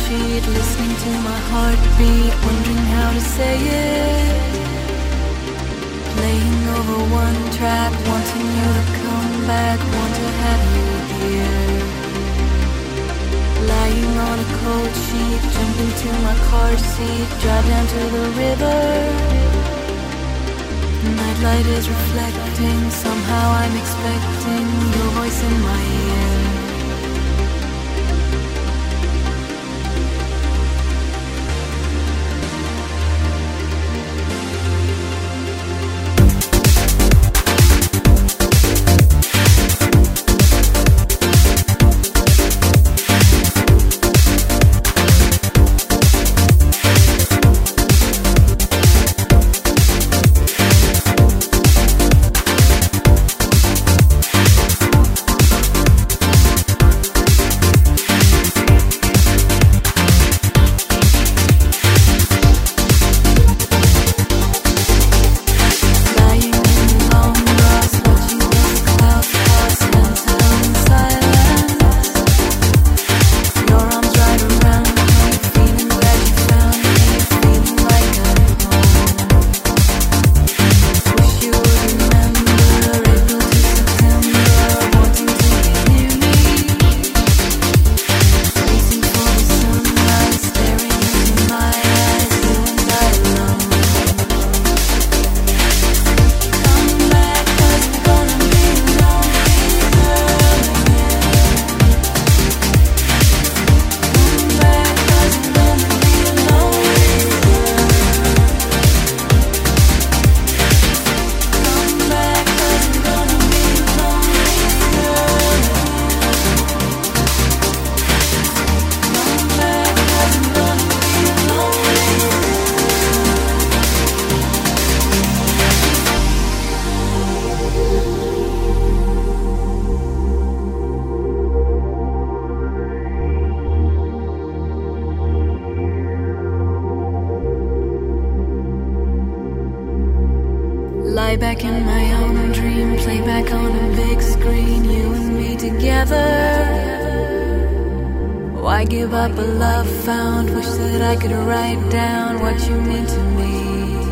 sheet, listening to my heartbeat, wondering how to say it. Playing over one track, wanting you to come back, want to have you here. Lying on a cold sheet, jump into my car seat, drive down to the river. Nightlight is reflecting, somehow I'm expecting your voice in my ear. Lie back in my own dream, play back on a big screen, you and me together. Why give up a love found? Wish that I could write down what you mean to me.